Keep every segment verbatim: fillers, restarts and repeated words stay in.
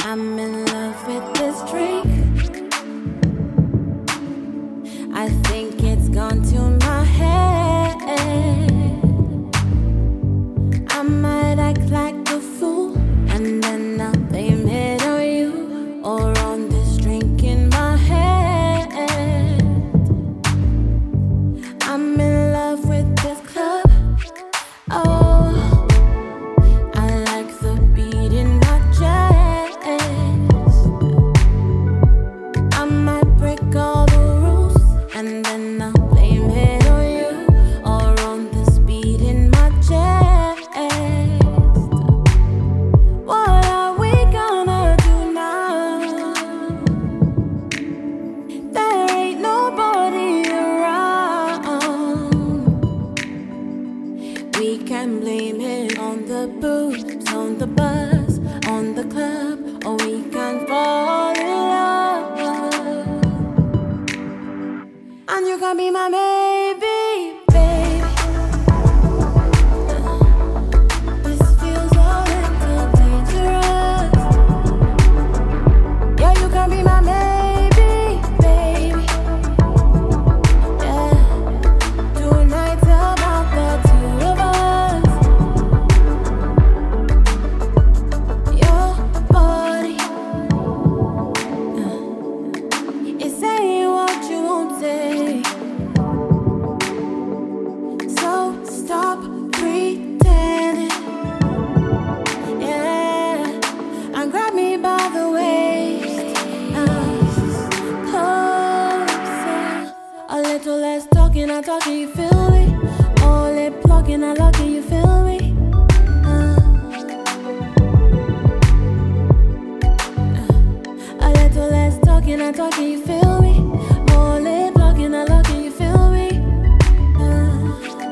I'm in love with this drink. I think it's gone to my head. I might act like a fool, and then I'll blame it on you or on this drink in my head. I'm in love with this club. Oh, I like the beat in my chest. I might break all the rules, and then I'll blame it on you or on the speed in my chest. What are we gonna do now? There ain't nobody around. We can blame it on the booze, on the bus, on the club, or we can fall in love. And you can be my maybe, baby. This feels a little dangerous. Yeah, you can be my maybe, baby. Yeah, tonight's about the two of us. Your body, uh, it's saying what you won't say. So stop pretending, yeah, and grab me by the waist. Us closer, a little less talking, I talking, you feel me? All lip blocking, I locking, you feel me? Uh, uh, a little less talking, I talking, you feel me? More lip blocking, I locking, you feel me? Uh,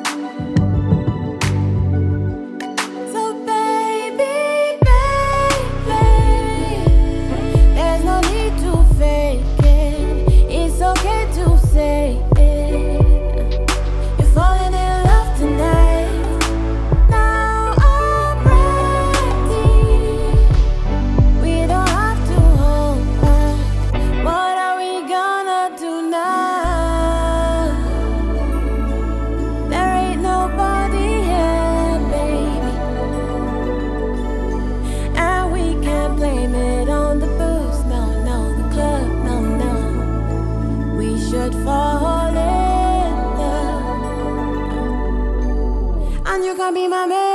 So baby, baby, there's no need to fake it. It's okay to say it. You're falling in love tonight. Now I'm ready. We don't have to hold back. What are we gonna do now? There ain't nobody here, baby. And we can't blame it on the booze, no, no, the club, no, no. We should fall in love. And you can be my man.